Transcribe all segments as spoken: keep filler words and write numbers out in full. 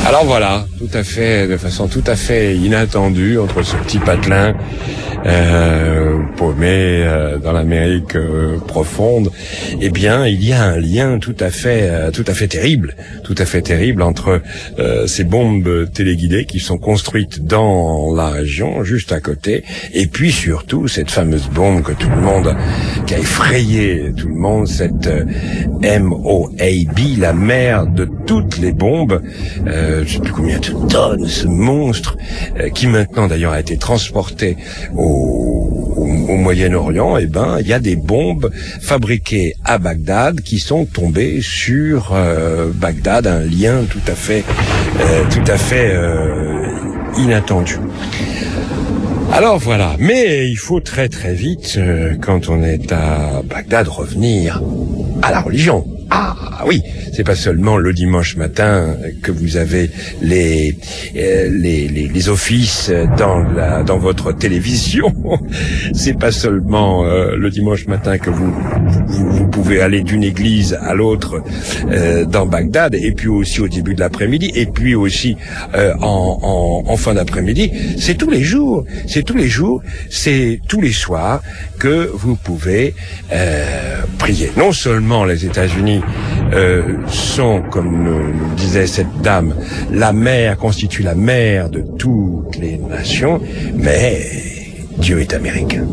Alors voilà, tout à fait, de façon tout à fait inattendue, entre ce petit patelin euh, paumé euh, dans l'Amérique euh, profonde, eh bien, il y a un lien tout à fait, euh, tout à fait terrible, tout à fait terrible entre euh, ces bombes téléguidées qui sont construites dans la région, juste à côté, et puis surtout cette fameuse bombe que tout le monde, qui a effrayé tout le monde, cette euh, M O A B, la mère de toutes les bombes. Euh, je sais plus combien de tonnes, ce monstre, euh, qui maintenant d'ailleurs a été transporté au, au, au Moyen-Orient. Eh ben, il y a des bombes fabriquées à Bagdad qui sont tombées sur euh, Bagdad, un lien tout à fait, euh, tout à fait euh, inattendu. Alors voilà, mais il faut très très vite, euh, quand on est à Bagdad, revenir à la religion. Ah oui, c'est pas seulement le dimanche matin que vous avez les euh, les, les les offices dans la dans votre télévision. C'est pas seulement euh, le dimanche matin que vous, vous vous pouvez aller d'une église à l'autre euh, dans Bagdad, et puis aussi au début de l'après-midi, et puis aussi euh, en, en en fin d'après-midi. C'est tous les jours, c'est tous les jours, c'est tous les soirs que vous pouvez euh, prier. Non seulement les États-Unis Euh, sont, comme nous, nous disait cette dame, la mère, constitue la mère de toutes les nations, mais Dieu est américain.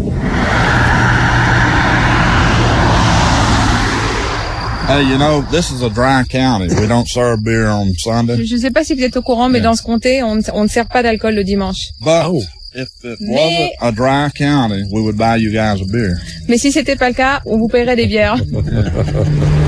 Hey, you know, this is a dry county. We don't serve beer on Sunday. Je ne sais pas si vous êtes au courant, mais Yeah. dans ce comté, on, on ne sert pas d'alcool le dimanche. But Oh. if it Mais- wasn't a dry county, we would buy you guys a beer. Mais si c'était pas le cas, on vous paierait des bières.